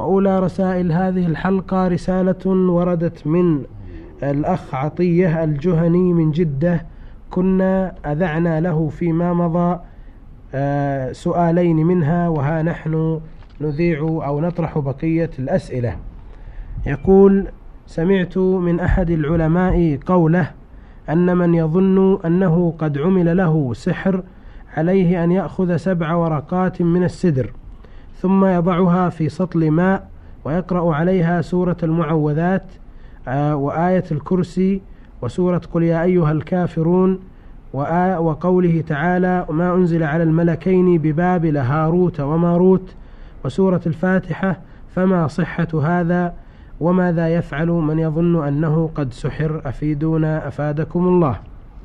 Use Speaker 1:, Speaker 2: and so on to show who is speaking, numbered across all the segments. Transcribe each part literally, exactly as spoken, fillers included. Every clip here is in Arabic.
Speaker 1: وأولى رسائل هذه الحلقة رسالة وردت من الأخ عطية الجهني من جدة. كنا أذعنا له فيما مضى سؤالين منها، وها نحن نذيع أو نطرح بقية الأسئلة. يقول: سمعت من أحد العلماء قوله أن من يظن أنه قد عمل له سحر عليه أن يأخذ سبع ورقات من السدر ثم يضعها في سطل ماء ويقرأ عليها سورة المعوذات وآية الكرسي وسورة قل يا أيها الكافرون وقوله تعالى ما أنزل على الملكين ببابل هاروت وماروت وسورة الفاتحة، فما صحة هذا وماذا يفعل من يظن أنه قد سحر؟ أفيدونا أفادكم الله.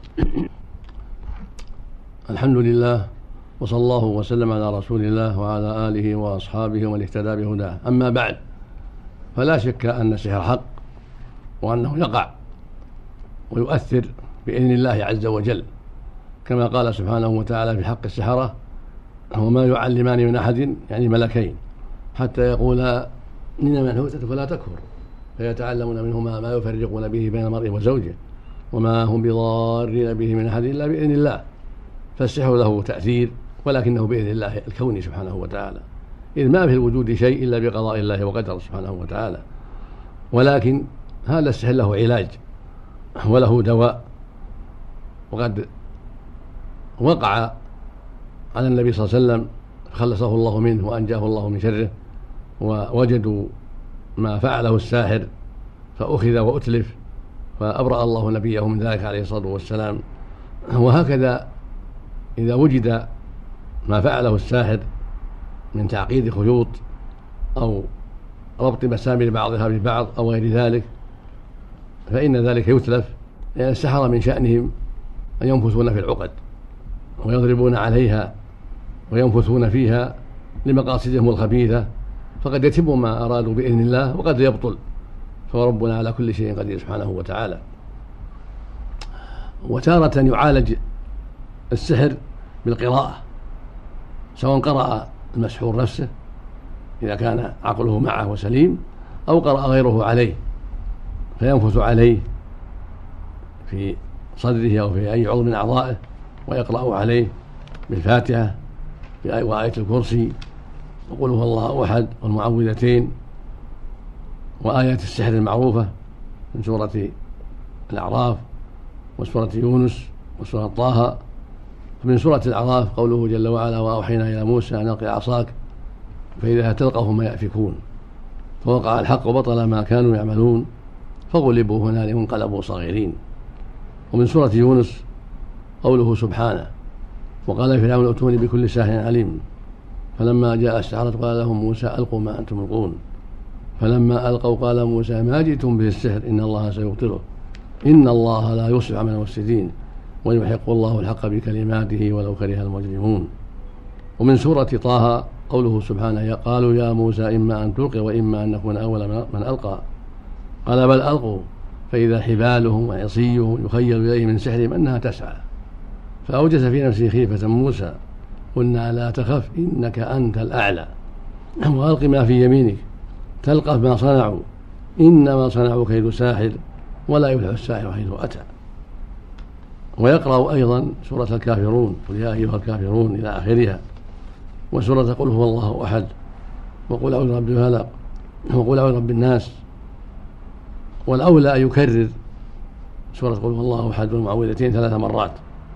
Speaker 2: الحمد لله، وصلى الله وسلم على رسول الله وعلى آله وأصحابه ومن اهتدى بهداه. أما بعد، فلا شك أن السحر حق، وأنه يقع ويؤثر بإذن الله عز وجل، كما قال سبحانه وتعالى في حق السحرة: وما يعلمان من أحد، يعني ملكين، حتى يقولا إنما نحن فتنة فلا تكفر، فيتعلمون منهما ما يفرقون به بين المرء وزوجه، وما هم بضارين به من أحد إلا بإذن الله. فالسحر له تأثير، ولكنه بإذن الله الكوني سبحانه وتعالى، إذ ما في الوجود شيء إلا بقضاء الله وقدره سبحانه وتعالى. ولكن هذا السحر له علاج وله دواء، وقد وقع على النبي صلى الله عليه وسلم فخلصه الله منه وأنجاه الله من شره، ووجدوا ما فعله الساحر فأخذ وأتلف، فأبرأ الله نبيه من ذلك عليه الصلاة والسلام. وهكذا إذا وجد ما فعله الساحر من تعقيد خيوط أو ربط مسامير بعضها ببعض أو غير ذلك، فإن ذلك يتلف، لأن السحرة من شأنهم أن ينفثون في العقد ويضربون عليها وينفثون فيها لمقاصدهم الخبيثة، فقد يتم ما أرادوا بإذن الله وقد يبطل، فربنا على كل شيء قدير سبحانه وتعالى. وتارة يعالج السحر بالقراءة، سواء قرأ المسحور نفسه إذا كان عقله معه وسليم، أو قرأ غيره عليه فينفث عليه في صدره أو في أي عضو من أعضائه ويقرأ عليه بالفاتحة وآية الكرسي وقل هو الله أحد والمعوذتين وآيات السحر المعروفة من سورة الأعراف وسورة يونس وسورة طه. فمن سورة الأعراف قوله جل وعلا: وأوحينا إلى موسى أن ألق عصاك فإذا تلقف ما يأفكون، فوقع الحق وبطل ما كانوا يعملون فغلبوا هنالك وانقلبوا صاغرين. ومن سورة يونس قوله سبحانه: وقال فرعون ائتوني بكل ساحر عليم، فلما جاء السحرة قال لهم موسى ألقوا ما أنتم ملقون، فلما ألقوا قال موسى ما جئتم به السحر إن الله سيبطله إن الله لا يصلح عمل المفسدين ويحق الله الحق بكلماته ولو كره المجرمون. ومن سورة طه قوله سبحانه: قالوا يا موسى إما أن تلقي وإما أن نكون أول من ألقى، قال بل ألقوا فإذا حبالهم وعصيهم يخيل إليه من سحرهم أنها تسعى، فأوجس في نفسه خيفة موسى قلنا لا تخف إنك أنت الأعلى وألق ما في يمينك تلقف ما صنعوا إنما صنعوا كيد ساحر ولا يفلح الساحر حيث أتى. ويقرأ أيضا سورة الكافرون قل يا أيها الكافرون إلى آخرها، وسورة قل هو الله أحد، وقل أعوذ برب الفلق، وقل أعوذ برب الناس. والأولى أن يكرر سورة قل هو الله أحد والمعوذتين ثلاث مرات،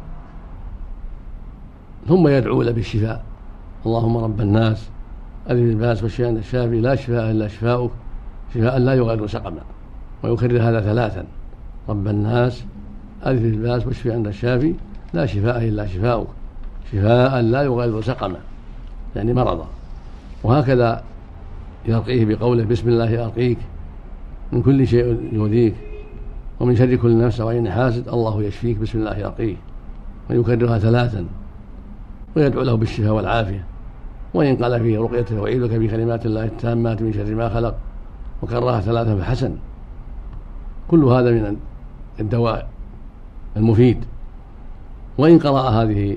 Speaker 2: ثم يدعو له بالشفاء: اللهم رب الناس أذهب الباس والشفاء أنت الشافي لا شفاء إلا شفاؤك شفاء لا يغادر سقما. ويكرر هذا ثلاثا: رب الناس أذهب الباس والشفاء أنت الشافي لا شفاء إلا شفاؤك شفاء لا يغادر سقما، يعني مرضا. وهكذا يرقيه بقوله: بسم الله أرقيك من كل شيء يؤذيك ومن شر كل نفس وعين حاسد الله يشفيك بسم الله يرقيك. ويكررها ثلاثا ويدعو له بالشفاء والعافية. وإن قال فيه رقيته وأعيذك بكلمات الله التامات من شر ما خلق وكررها ثلاثا فحسن. كل هذا من الدواء المفيد. وإن قرأ هذه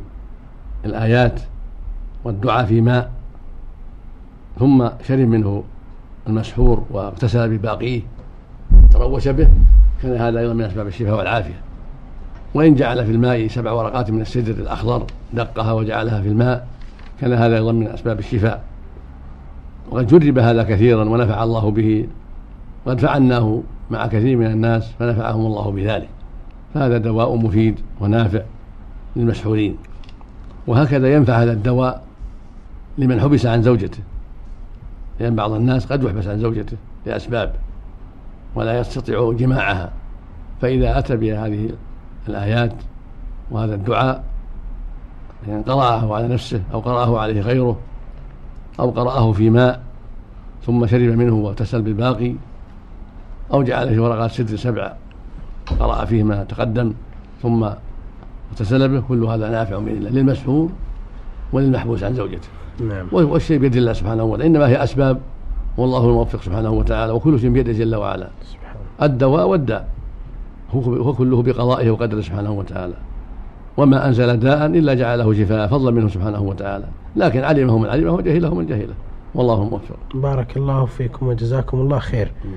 Speaker 2: الآيات والدعاء في ماء ثم شرب منه المسحور واغتسل بباقيه تروش به كان هذا أيضا من أسباب الشفاء والعافية. وإن جعل في الماء سبع ورقات من السدر الأخضر دقها وجعلها في الماء كان هذا أيضا من أسباب الشفاء. وقد جرب هذا كثيرا ونفع الله به، وقد فعلناه مع كثير من الناس فنفعهم الله بذلك، فهذا دواء مفيد ونافع للمسحورين. وهكذا ينفع هذا الدواء لمن حبس عن زوجته، لأن بعض الناس قد يحبس عن زوجته لأسباب ولا يستطيع جماعها، فإذا أتى بهذه الآيات وهذا الدعاء يعني قرأه على نفسه أو قرأه عليه غيره أو قرأه في ماء ثم شرب منه واغتسل بالباقي أو جعل في ورقات سدر سبع قرأ فيه ما تقدم ثم اغتسل به، كل هذا نافع بإذن الله للمسحور وللمحبوس عن زوجته.
Speaker 1: نعم.
Speaker 2: والشيء بيد الله سبحانه وتعالى، إنما هي أسباب والله الموفق سبحانه وتعالى، وكل شيء بيده جل وعلا. الدواء والداء هو كله بقضائه وقدره سبحانه وتعالى، وما أنزل داء إلا جعله شفاء فضلا منه سبحانه وتعالى، لكن علمه من علمه وجهله من جهله، والله موفق.
Speaker 1: بارك الله فيكم وجزاكم الله خير.